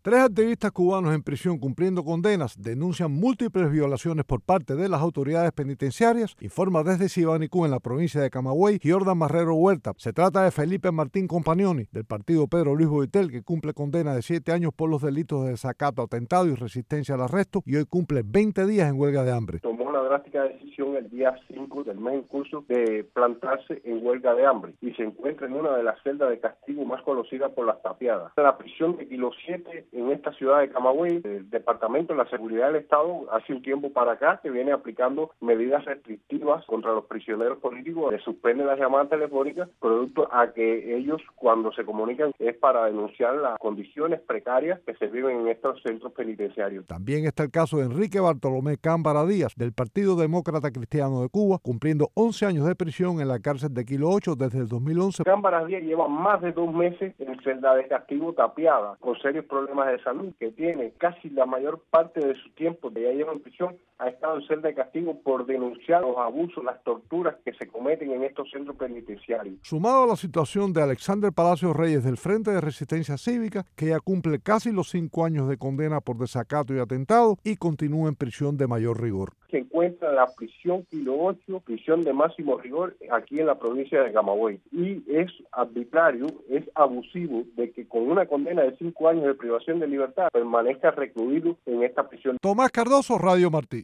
Tres activistas cubanos en prisión cumpliendo condenas denuncian múltiples violaciones por parte de las autoridades penitenciarias, informa desde Sibanicú, en la provincia de Camagüey, Jordan Marrero Huerta. Se trata de Felipe Martín Compagnoni, del partido Pedro Luis Boitel, que cumple condena de 7 años por los delitos de desacato, atentado y resistencia al arresto, y hoy cumple 20 días en huelga de hambre. Tomó una drástica decisión el día 5 del mes en curso de plantarse en huelga de hambre y se encuentra en una de las celdas de castigo más conocidas por las tapiadas. La prisión de Kilo 7 en esta ciudad de Camagüey, el Departamento de la Seguridad del Estado hace un tiempo para acá que viene aplicando medidas restrictivas contra los prisioneros políticos, le suspende las llamadas telefónicas, producto a que ellos cuando se comunican es para denunciar las condiciones precarias que se viven en estos centros penitenciarios. También está el caso de Enrique Bartolomé Cámbara Díaz, del Partido Demócrata Cristiano de Cuba, cumpliendo 11 años de prisión en la cárcel de Kilo 8 desde el 2011. Cámbara Díaz lleva más de 2 meses en celda de castigo tapiada, con serios problemas de salud, que tiene casi la mayor parte de su tiempo que ya lleva en prisión, ha estado en celda de castigo por denunciar los abusos, las torturas que se cometen en estos centros penitenciarios. Sumado a la situación de Alexander Palacios Reyes del Frente de Resistencia Cívica, que ya cumple casi los 5 años de condena por desacato y atentado y continúa en prisión de mayor rigor. Se encuentra en la prisión Kilo 8, prisión de máximo rigor aquí en la provincia de Camagüey. Y es arbitrario, es abusivo de que con una condena de 5 años de privación de libertad permanezca recluido en esta prisión. Tomás Cardoso, Radio Martí.